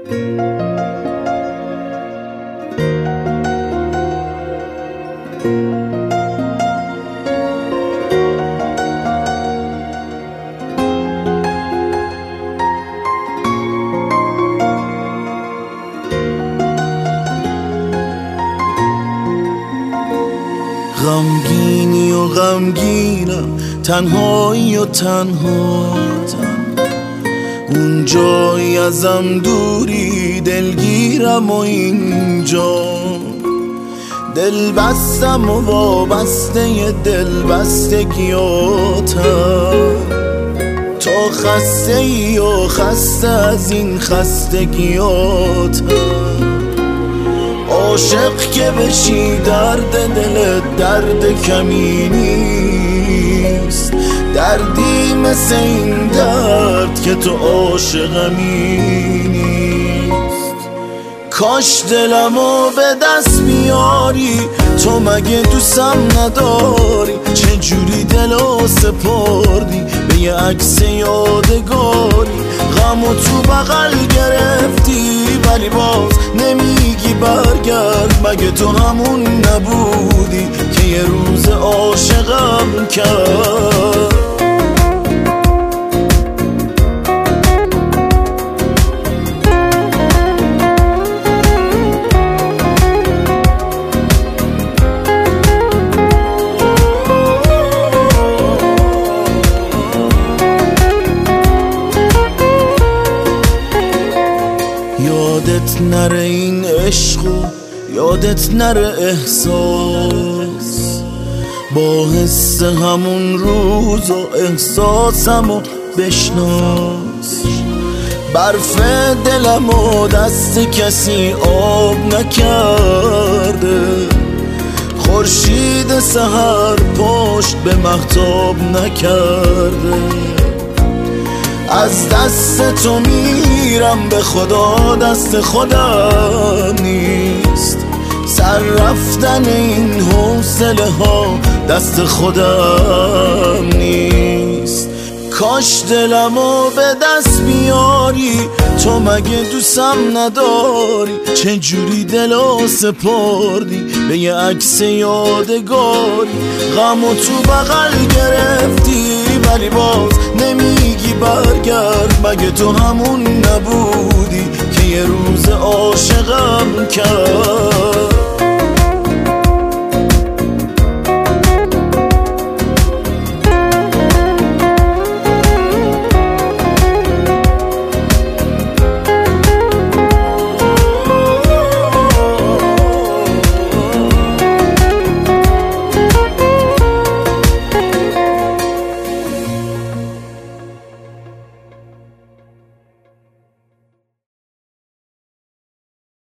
غمگینی و غمگینم، تنهایی و تنهاتم، اون جایی ازم دوری دلگیرم و اینجا دل بستم و وابسته دل بستگیاتم. تو خسته ای و خسته از این خستگیاتم، عاشق که بشی درد دلت درد کمی نیست، دردی مثل این درد که تو عاشقمی نیست. کاش دلمو به دست بیاری، تو مگه دوستم نداری؟ چه جوری دلو سپردی به یه عکس یادگاری؟ غمو تو بغل گرفتی ولی باز نمیگی برگرد، مگه تو همون نبودی که یه روز عاشقم کرد؟ یادت نره این عشق و یادت نره احساس، با حس همون روز و احساسم و بشناس. برف دلم و دست کسی آب نکرده، خورشید سحر پشت به مهتاب نکرده. از دست تو میرم به خدا، دست خودم نیست، سر رفتن این حوصله ها دست خودم نیست. کاش دلمو به دست بیاری، تو مگه دوستم نداری؟ چه جوری دلو سپردی به یه عکس یادگاری؟ غمو تو بغل گرفتی ولی باز نمیگی برگرد، مگه تو همون نبودی که یه روز عاشقم کرد؟